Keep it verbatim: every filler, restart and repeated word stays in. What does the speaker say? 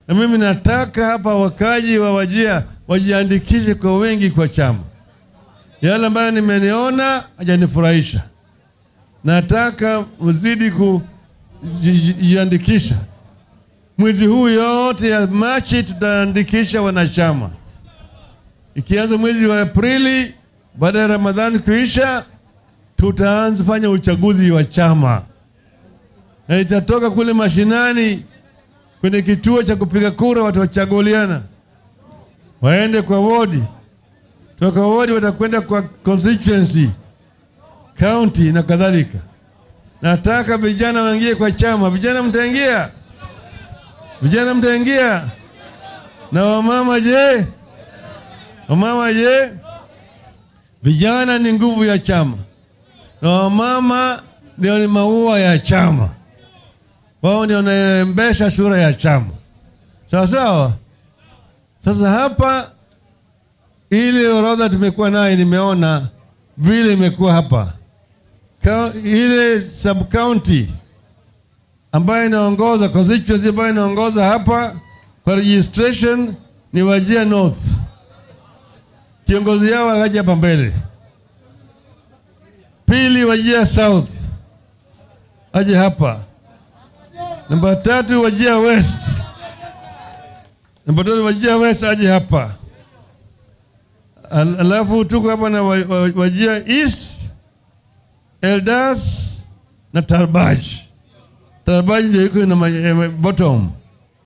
Na mimi nataka hapa wakaji wa Wajir wajiandikishe kwa wengi kwa chama. Yale ambayo nimeniona hajanifurahisha. Nataka mzidi kujiandikisha. Mwezi huu yote ya Machi tutaandikisha wanachama. Ikianza mwezi wa Aprili baada ya Ramadhani kuisha tutaanza fanya uchaguzi wa chama. Na itatoka kule mashinani kwenye kituo cha kupiga kura, watu wachaguliana. Waende kwa wodi. Toka wodi watakwenda kwa constituency, county na kadhalika. Nataka vijana waingie kwa chama. Vijana mtaingia? Vijana mtaingia? Na wamama je? Wamama je? Vijana ni nguvu ya chama. Na wamama ndio ni maua ya chama. Wao ndio wanaembesha sura ya chama. Sawa sawa? Sasa hapa ile orodha tumekuwa nayo, nimeona vile imekuwa hapa. Ka, ile sub county ambayo inaongoza constituency ambayo inaongoza hapa kwa registration ni Wajir North. Kiongozi yao akaja hapa mbele. Pili Wajir South aje hapa. Namba tatu Wajir West. Namba tatu Wajir West aje hapa. Al alafu tuko hapa na Wajir East, Eldas na Tarbaj. Tarbaj ndio iko na bottom.